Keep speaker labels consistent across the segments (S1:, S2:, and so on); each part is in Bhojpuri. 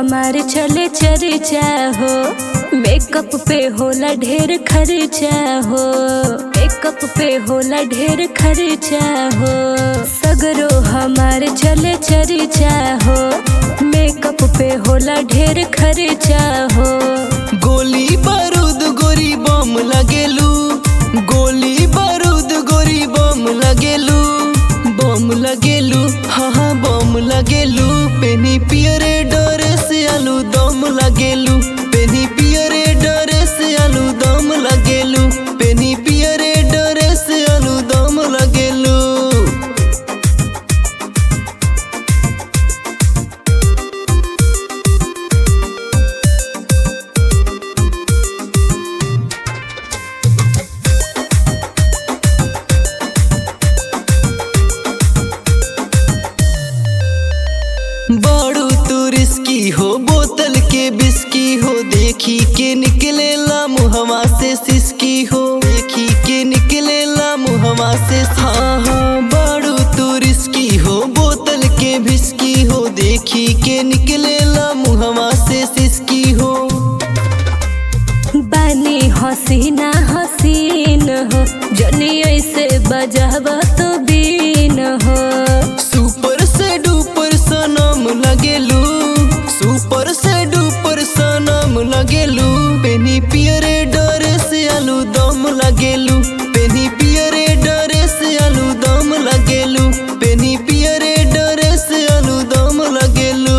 S1: हमार चले चर्चा हो, मेकअप पे होला ढेर खर्चा हो, मेकअप पे होला ढेर खर्चा हो। सगरो हमार चले चर्चा हो, मेकअप पे होला ढेर खर्चा हो।
S2: गोली बारूद गोरी बम लगेलू, गोली बारूद गोरी बम लगेलू, बम लगेलू, हाँ बम लगेलू। पेनी पियरे डरे से आलू दम लगेलू, पेनी पियरे डरे से आलू दम लगेलू, पेनी पियरे डरे से आलू दम लगेलू। बाड़ू तू रिस्की हो, बोतल के बिस्की हो, देखी के निकलेला मुहवा से सिसकी हो, देखी के निकलेला मुहवा से। हाँ बाड़ू तू रिस्की हो, बोतल के बिस्की हो, देखी के निकलेला मुहवा से सिसकी हो।
S1: बानी हसीना हसीन हो, जनी ऐसे बजावा तो बीन हो।
S2: सुपर से डुपर सनम लगेलू, सुपर से डुपर सनम लगेलू। पेनी पियरे डरे से आलू दम लगेलू, पेनी पियरे डरे से आलू दम लगेलू, पेनी पियरे डरे से आलू दम लगेलू।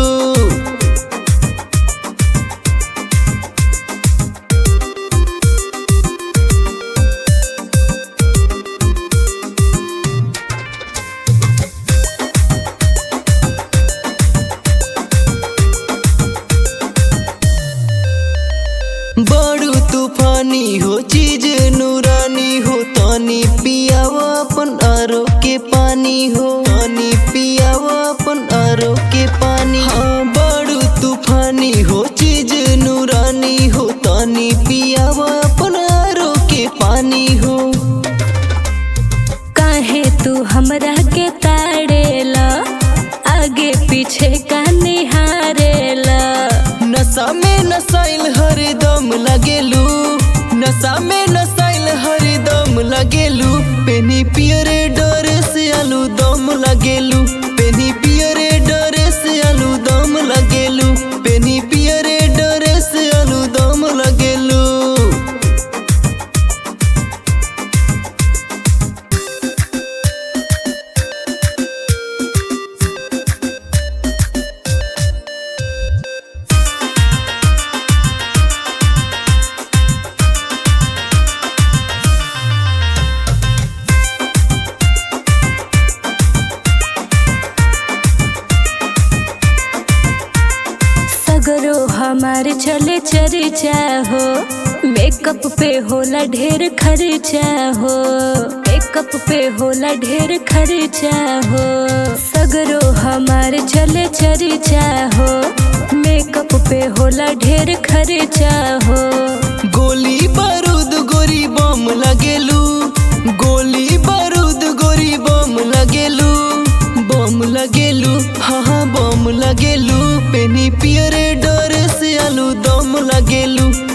S2: बाड़ू तूफानी हो, चीज नूरानी हो, तानी पियावा अपन आरो के पानी हो, तानी पियावा अपन आरो के पानी। हाँ बाड़ू तूफानी हो, चीज नूरानी हो, तानी पियावा अपन आरो के पानी हो।
S1: काहे तू हमरा के ताड़ेला, आगे पीछे का निहारेला।
S2: नशा में नसाइल हरदम लगेलू, नशा में नसाइल हरदम लगेलू। पेनी पियरे डरे से आलू दम लगेलू, पेनी पियरे डरे से आलू दम लगेलू, पेनी पियरे डरे से आलू दम लगेलू।
S1: सगरो हमार चले चर्चा हो, मेकअप पे होला ढेर खर्चा हो, मेकअप पे होला ढेर खर्चा हो। सगरो हमार चले चर्चा हो, मेकअप पे होला ढेर खर्चा हो।
S2: गोली बारूद गोरी बम लगेलू, गोली बारूद गोरी बम लगेलू, बम लगेलू, हाँ बम लगेलू। पेनी पियरे डरे से आलू दम लगेलू,